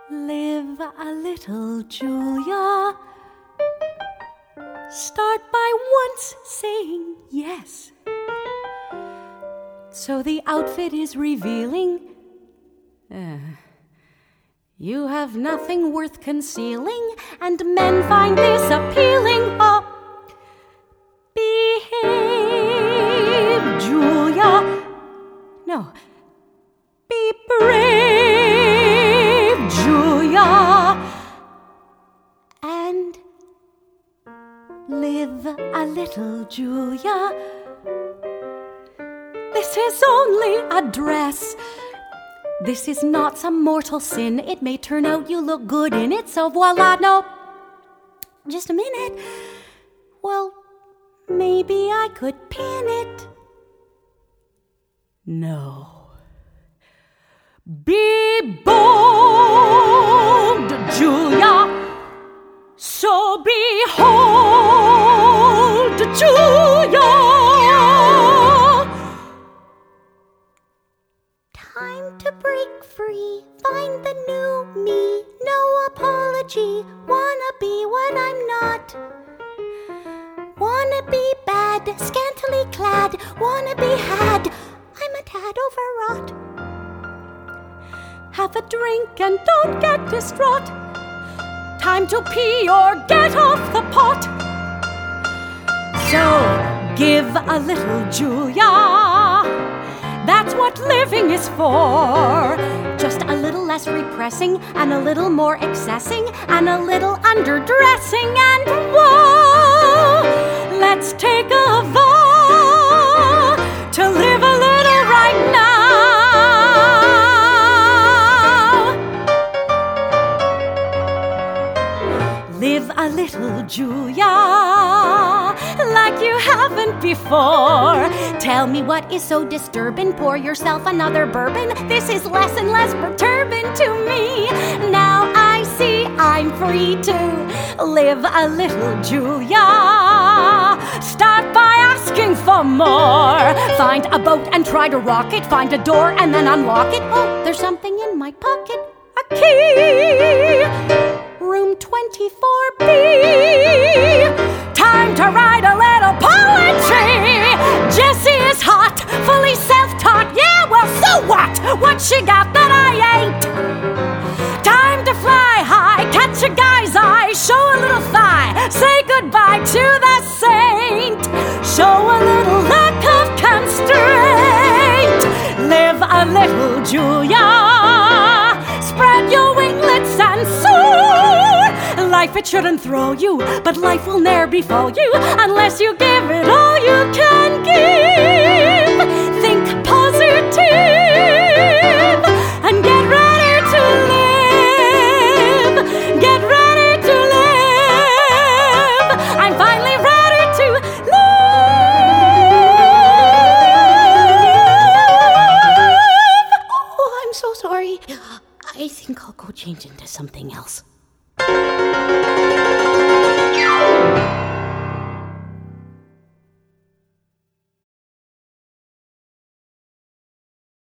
Live a little, Julia. Start by once saying yes. So the outfit is revealing. You have nothing worth concealing, and men find this appealing. Oh, behave, Julia. No, be brave, Julia. And live a little, Julia. This is only a dress. This is not some mortal sin. It may turn out you look good in it, so voila. No, just a minute. Well, maybe I could pin it. No. Be bold, Julia. So behold, Julia. Time to break free, find the new me, no apology, wanna be what I'm not. Wanna be bad, scantily clad, wanna be had, I'm a tad overwrought. Have a drink and don't get distraught. Time to pee or get off the pot. So give a little, Julia. That's what living is for. Just a little less repressing, and a little more accessing, and a little underdressing, and whoa, let's take a vow to live a little right now. Live a little, Julia, like you haven't before. Tell me what is so disturbing. Pour yourself another bourbon. This is less and less perturbing to me. Now I see I'm free to live a little, Julia. Start by asking for more. Find a boat and try to rock it. Find a door and then unlock it. Oh, there's something in my pocket. A key. Room 24B. Time to write a little poetry. Jessie is hot, fully self-taught. Yeah, well, so what? What she got that I ain't? Time to fly high, catch a guy's eye, show a little thigh, say goodbye to the saint. Show a little lack of constraint. Live a little, Julia. Spread your winglets and soar. Life it shouldn't throw you, but life will ne'er befall you unless you give it all you can give. Think positive and get ready to live. Get ready to live. I'm finally ready to live. Oh, I'm so sorry. I think I'll go change into something else.